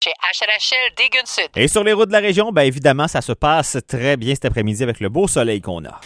Chez HLHL Dégun Sud. Et sur les routes de la région, bien évidemment, ça se passe très bien cet après-midi avec le beau soleil qu'on a.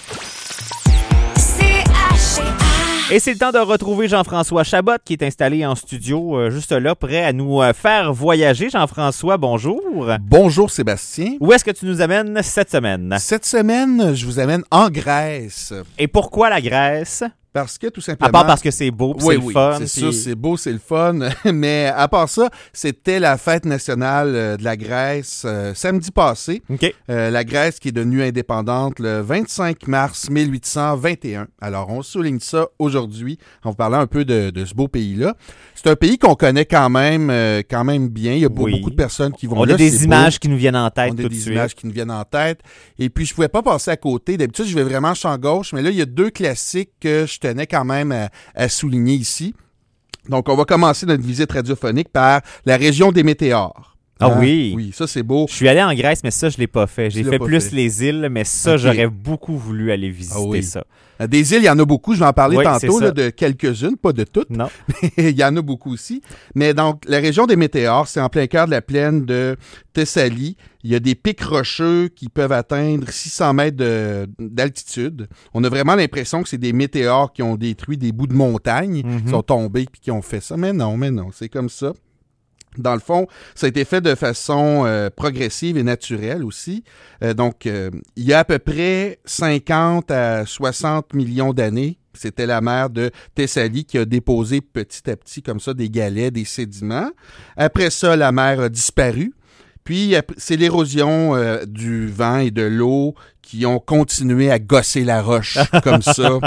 Et c'est le temps de retrouver Jean-François Chabot qui est installé en studio juste là, prêt à nous faire voyager. Jean-François, bonjour. Bonjour Sébastien. Où est-ce que tu nous amènes cette semaine? Cette semaine, je vous amène en Grèce. Et pourquoi la Grèce? Parce que tout simplement... À part parce que c'est beau, puis c'est le fun. C'est ça, c'est beau, c'est le fun. Mais à part ça, c'était la fête nationale de la Grèce samedi passé. OK. La Grèce qui est devenue indépendante le 25 mars 1821. Alors, on souligne ça aujourd'hui en vous parlant un peu de ce beau pays-là. C'est un pays qu'on connaît quand même bien. Il y a beaucoup de personnes qui vont là. On a des images qui nous viennent en tête tout de suite. On a des images qui nous viennent en tête. Et puis, je pouvais pas passer à côté. D'habitude, je vais vraiment champ gauche, mais là, il y a deux classiques que je tenais quand même à souligner ici. Donc, on va commencer notre visite radiophonique par la région des météores. Ah oui? Oui, ça, c'est beau. Je suis allé en Grèce, mais ça, je l'ai pas fait. J'ai fait plus les îles, mais ça, okay. J'aurais beaucoup voulu aller visiter ça. Des îles, il y en a beaucoup. Je vais en parler tantôt là, de quelques-unes, pas de toutes. Non. Mais il y en a beaucoup aussi. Mais donc, la région des météores, c'est en plein cœur de la plaine de Thessalie. Il y a des pics rocheux qui peuvent atteindre 600 mètres d'altitude. On a vraiment l'impression que c'est des météores qui ont détruit des bouts de montagne, qui sont tombés et qui ont fait ça. Mais non, c'est comme ça. Dans le fond, ça a été fait de façon progressive et naturelle aussi. Donc, il y a à peu près 50 à 60 millions d'années, c'était la mer de Thessalie qui a déposé petit à petit comme ça des galets, des sédiments. Après ça, la mer a disparu. Puis, c'est l'érosion du vent et de l'eau qui ont continué à gosser la roche comme ça.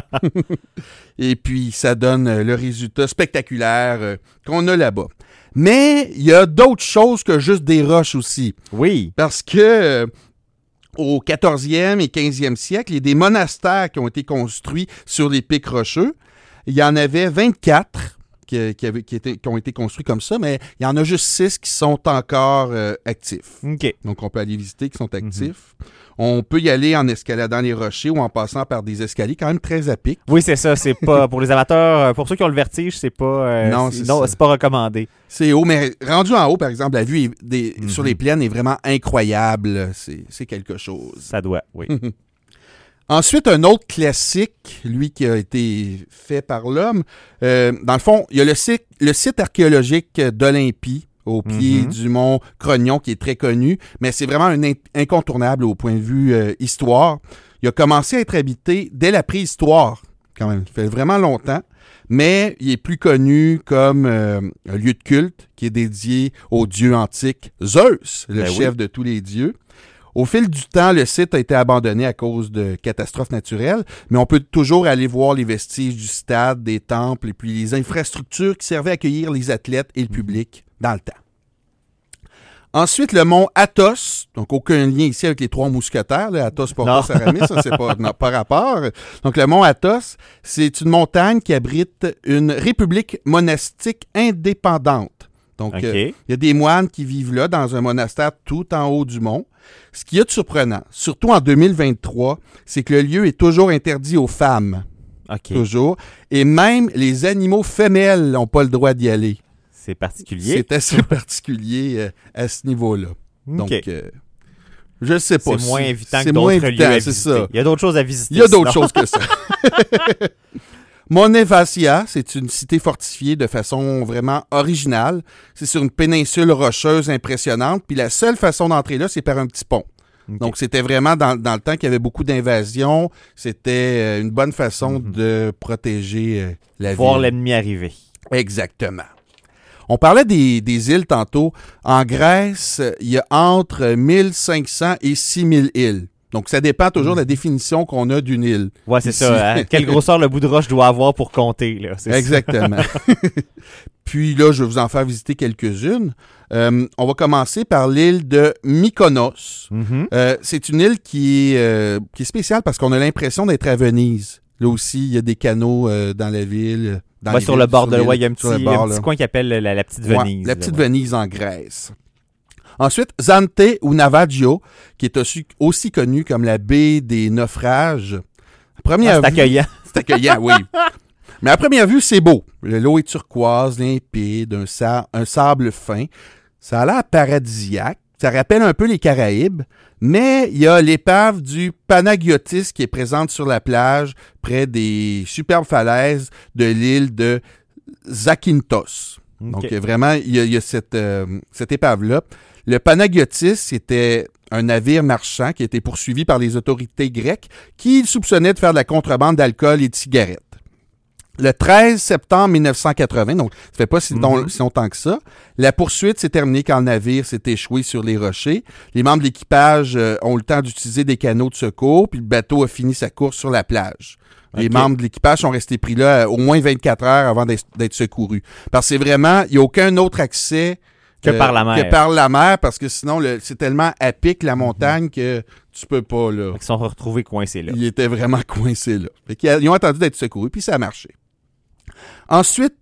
Et puis, ça donne le résultat spectaculaire qu'on a là-bas. Mais il y a d'autres choses que juste des roches aussi. Oui. Parce que au 14e et 15e siècle, il y a des monastères qui ont été construits sur les pics rocheux. Il y en avait 24 qui ont été construits comme ça, mais il y en a juste 6 qui sont encore actifs. OK. Donc, on peut aller visiter qui sont actifs. On peut y aller en escaladant les rochers ou en passant par des escaliers quand même très à pic. Oui, c'est ça. C'est pas pour les amateurs, pour ceux qui ont le vertige, c'est pas c'est pas recommandé. C'est haut, mais rendu en haut, par exemple, la vue sur les plaines est vraiment incroyable. C'est quelque chose. Ça doit, oui. Ensuite, un autre classique, lui qui a été fait par l'homme, dans le fond, il y a le site archéologique d'Olympie, au pied du mont Crognon, qui est très connu, mais c'est vraiment un incontournable au point de vue histoire. Il a commencé à être habité dès la préhistoire, quand même. Ça fait vraiment longtemps, mais il est plus connu comme un lieu de culte qui est dédié au dieu antique Zeus, le chef de tous les dieux. Au fil du temps, le site a été abandonné à cause de catastrophes naturelles, mais on peut toujours aller voir les vestiges du stade, des temples et puis les infrastructures qui servaient à accueillir les athlètes et le public dans le temps. Ensuite, le mont Athos, donc aucun lien ici avec les trois mousquetaires, là, Athos, Porthos, Aramis, ça c'est pas rapport. Donc le mont Athos, c'est une montagne qui abrite une république monastique indépendante. Donc il y a des moines qui vivent là dans un monastère tout en haut du mont. Ce qu'il y a de surprenant, surtout en 2023, c'est que le lieu est toujours interdit aux femmes. Toujours. Et même les animaux femelles n'ont pas le droit d'y aller. C'est particulier. C'est assez particulier à ce niveau-là. Donc, je sais pas. C'est moins évitant que d'autres lieux à visiter. Ça. Il y a d'autres choses à visiter. Il y a d'autres choses que ça. Monevasia, c'est une cité fortifiée de façon vraiment originale. C'est sur une péninsule rocheuse impressionnante. Puis la seule façon d'entrer là, c'est par un petit pont. Donc, c'était vraiment dans le temps qu'il y avait beaucoup d'invasions. C'était une bonne façon de protéger la ville. Voir l'ennemi arriver. Exactement. On parlait des îles tantôt. En Grèce, il y a entre 1500 et 6000 îles. Donc, ça dépend toujours de la définition qu'on a d'une île. Ouais, c'est ça. Hein? Quelle grosseur le bout de roche doit avoir pour compter, là. C'est exactement. Puis là, je vais vous en faire visiter quelques-unes. On va commencer par l'île de Mykonos. C'est une île qui est spéciale parce qu'on a l'impression d'être à Venise. Là aussi, il y a des canaux dans la ville. Sur le bord de l'eau, il y a un petit coin qui appelle la petite Venise. La petite Venise en Grèce. Ensuite, Zante ou Navaggio, qui est aussi connu comme la baie des naufrages. C'est accueillant. C'est accueillant, oui. Mais à première vue, c'est beau. L'eau est turquoise, limpide, un sable fin. Ça a l'air paradisiaque. Ça rappelle un peu les Caraïbes, mais il y a l'épave du Panagiotis qui est présente sur la plage près des superbes falaises de l'île de Zakynthos. OK. Donc, vraiment, il y a cette épave-là. Le Panagiotis, c'était un navire marchand qui a été poursuivi par les autorités grecques qui soupçonnaient de faire de la contrebande d'alcool et de cigarettes. Le 13 septembre 1980, donc ça fait pas si longtemps que ça, la poursuite s'est terminée quand le navire s'est échoué sur les rochers. Les membres de l'équipage ont eu le temps d'utiliser des canots de secours, puis le bateau a fini sa course sur la plage. Les membres de l'équipage sont restés pris là au moins 24 heures avant d'être secourus. Parce que c'est vraiment, il n'y a aucun autre accès que par la mer. Que par la mer, parce que sinon, c'est tellement à pic la montagne que tu peux pas, là. Ils sont retrouvés coincés là. Ils étaient vraiment coincés là. Ils ont attendu d'être secourus, puis ça a marché. Ensuite,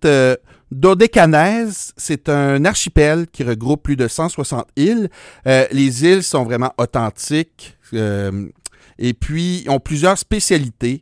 Dodécanèse, c'est un archipel qui regroupe plus de 160 îles. Les îles sont vraiment authentiques et puis ont plusieurs spécialités,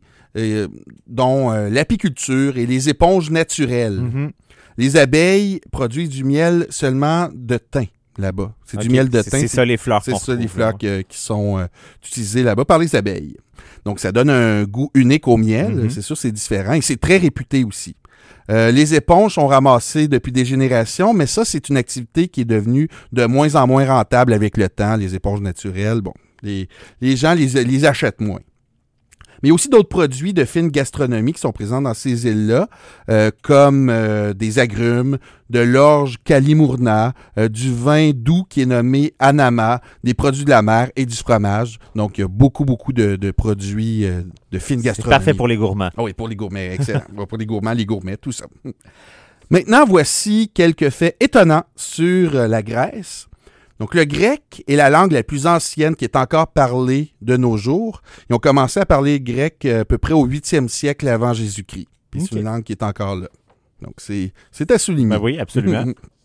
dont l'apiculture et les éponges naturelles. Mm-hmm. Les abeilles produisent du miel seulement de thym là-bas. C'est du miel de thym. C'est ça les fleurs C'est qu'on ça les retrouve, fleurs qui sont utilisées là-bas par les abeilles. Donc, ça donne un goût unique au miel. Mm-hmm. C'est sûr, c'est différent. Et c'est très réputé aussi. Les éponges sont ramassées depuis des générations, mais ça, c'est une activité qui est devenue de moins en moins rentable avec le temps. Les éponges naturelles, bon, les gens les achètent moins. Mais il y a aussi d'autres produits de fine gastronomie qui sont présents dans ces îles-là, comme des agrumes, de l'orge Kalimourna, du vin doux qui est nommé Anama, des produits de la mer et du fromage. Donc, il y a beaucoup de produits de fine gastronomie. C'est parfait pour les gourmands. Ah oui, pour les gourmets, excellent. Pour les gourmands, les gourmets, tout ça. Maintenant, voici quelques faits étonnants sur la Grèce. Donc, le grec est la langue la plus ancienne qui est encore parlée de nos jours. Ils ont commencé à parler grec à peu près au 8e siècle avant Jésus-Christ. Puis c'est une langue qui est encore là. Donc, c'est à souligner. Ben oui, absolument.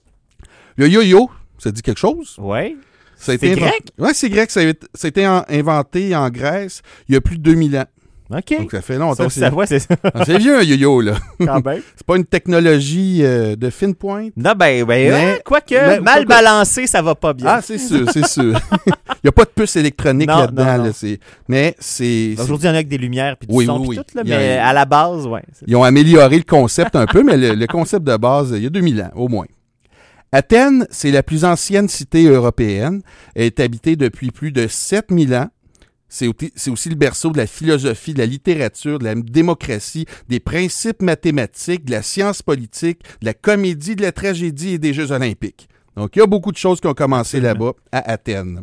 Le yo-yo, ça dit quelque chose? Oui. C'est grec? Oui, c'est grec. Ça a été inventé en Grèce il y a plus de 2000 ans. OK. Donc, ça fait longtemps. C'est ça. C'est vieux, un yo-yo, là. Quand même. C'est pas une technologie de fine pointe. Non, quoique, mais, mal balancé, ça va pas bien. Ah, c'est sûr. Il n'y a pas de puce électronique là-dedans. Non. Là, mais c'est... Aujourd'hui, il y en a avec des lumières puis du son puis tout, là, mais à la base, ouais. Ils ont amélioré le concept un peu, mais le concept de base, il y a 2000 ans, au moins. Athènes, c'est la plus ancienne cité européenne. Elle est habitée depuis plus de 7000 ans. C'est aussi le berceau de la philosophie, de la littérature, de la démocratie, des principes mathématiques, de la science politique, de la comédie, de la tragédie et des Jeux olympiques. Donc, il y a beaucoup de choses qui ont commencé là-bas, à Athènes.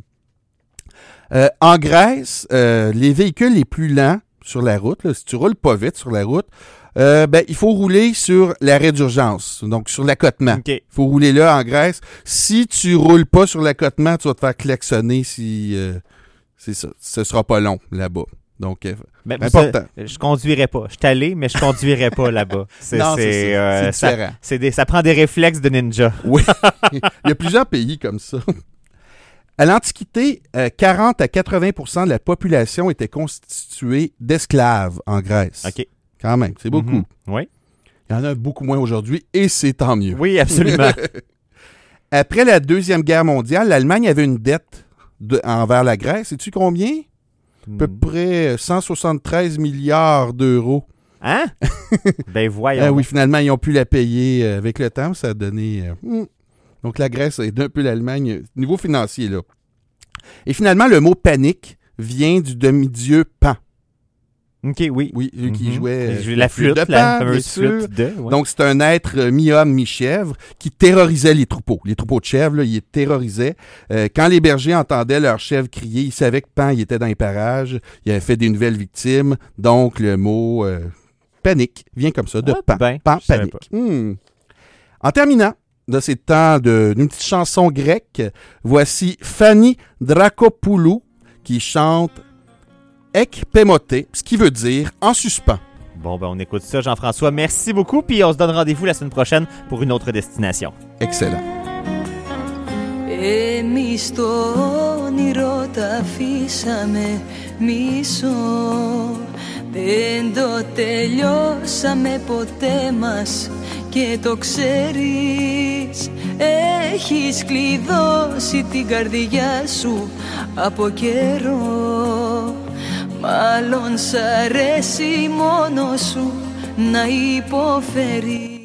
En Grèce, les véhicules les plus lents sur la route, là, si tu roules pas vite sur la route, il faut rouler sur l'arrêt d'urgence, donc sur l'accotement. Okay. Il faut rouler là en Grèce. Si tu roules pas sur l'accotement, tu vas te faire klaxonner si... c'est ça. Ce sera pas long là-bas. Donc, important. Je conduirais pas. Je suis allé, mais je conduirais pas là-bas. C'est différent. Ça prend des réflexes de ninja. Oui. Il y a plusieurs pays comme ça. À l'Antiquité, 40 à 80% de la population était constituée d'esclaves en Grèce. OK. Quand même, c'est beaucoup. Oui. Il y en a beaucoup moins aujourd'hui et c'est tant mieux. Oui, absolument. Après la Deuxième Guerre mondiale, l'Allemagne avait une dette envers la Grèce. Sais-tu combien? À peu près 173 milliards d'euros. Hein? Ben voyons. Oui, finalement, ils ont pu la payer avec le temps. Ça a donné... Donc, la Grèce a aidé un peu l'Allemagne niveau financier, là. Et finalement, le mot panique vient du demi-dieu Pan. OK, oui. Oui, lui qui jouait la flûte, de Pan, la fameuse flûte de... Ouais. Donc, c'est un être mi-homme, mi-chèvre qui terrorisait les troupeaux. Les troupeaux de chèvres, là, il les terrorisait. Quand les bergers entendaient leur chèvre crier, ils savaient que Pan il était dans les parages. Il avait fait des nouvelles victimes. Donc, le mot panique vient comme ça, de Pan. Pan, panique. En terminant, de ces temps d'une petite chanson grecque, voici Fanny Dracopoulou qui chante Ek Pémoté, ce qui veut dire en suspens. Bon, on écoute ça, Jean-François. Merci beaucoup, puis on se donne rendez-vous la semaine prochaine pour une autre destination. Excellent. Εμείς το όνειρο τα αφήσαμε μισό. Δεν το τελειώσαμε ποτέ μας και το ξέρεις. έχεις κλειδώσει την καρδιά σου από καιρό. Μάλλον σ' αρέσει μόνο σου να υποφέρεις.